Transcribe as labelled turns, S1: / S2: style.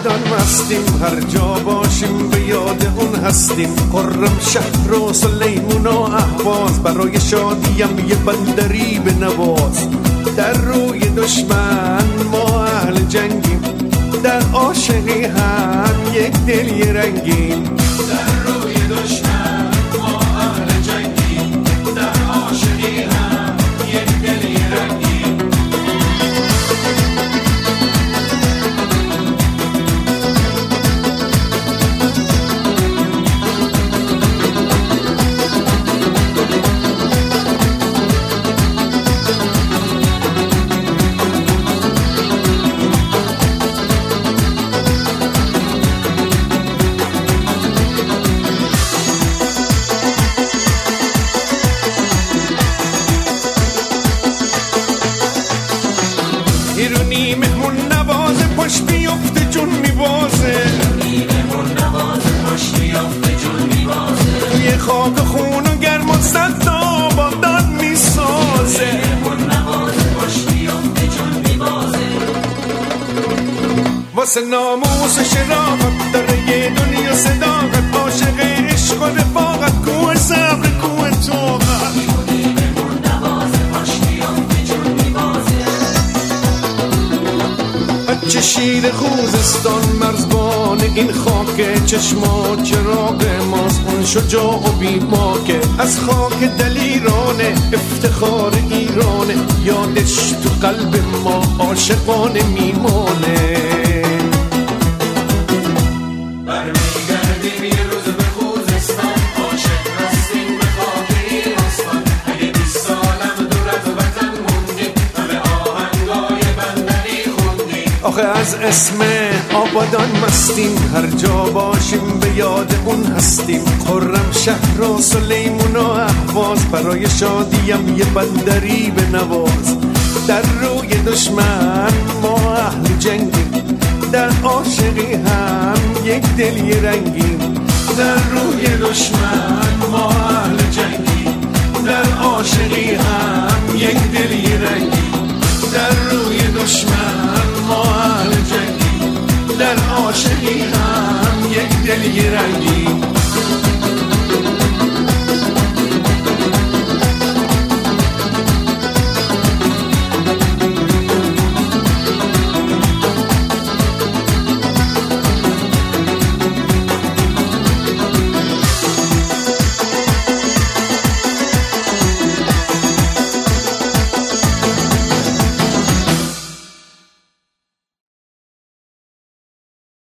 S1: آبادان مستیم، هر جا باشیم به یاد اون هستیم. خرم شهر و سلیمون و اهواز، برای شادیم یه بندری به نواز. در روی دشمن ما اهل جنگیم، در عاشقی هم یک دل یه رنگیم. در روی دشمن ما اهل جنگیم، در عاشقی هم یک دل یه رنگیم. ایرونی مهمون نوازه، پشت بیفته جون میبازه. ایرونی مهمون نوازه، پشت بیفته جون میبازه. توی خاک خون و گرم و سخت آبادان میسازه. مهمون نوازه، پشت بیفته جون میبازه. واسه ناموس و شرافت داره یه دنیا صداقت، عاشق عشق و رفاقت، کوه صبر کوه طاقت. ایرونی مهمون نوازه، پشت بیفته جون میبازه. چه شیر خوزستان مرزبان این خاک، چشما چراغ ماست اون شجاع و بیباکه. از خاک دلیرانه افتخار ایرانه، یادش تو قلب ما عاشقانه میمانه. برمیگردیم یه روز به خوزستان، عاشق هستیم به خاک این استان. اگه 20 سالم دور از وطن موندیم، همه آهنگای بندری خوندیم. آخه از اسم آبادان مستیم، هر جا باشیم به یاد اون هستیم. خرم شهر و سلیمون و اهواز، برای شادیم یه بندری به نواز. در روی دشمن ما اهل جنگیم، در عاشقی هم یک دل یه رنگیم. در روی دشمن ما اهل جنگیم، در عاشقی هم یک دل یه رنگیم. در روی دشمن ما اهل جنگیم، در عاشقی هم یک دل یه رنگیم.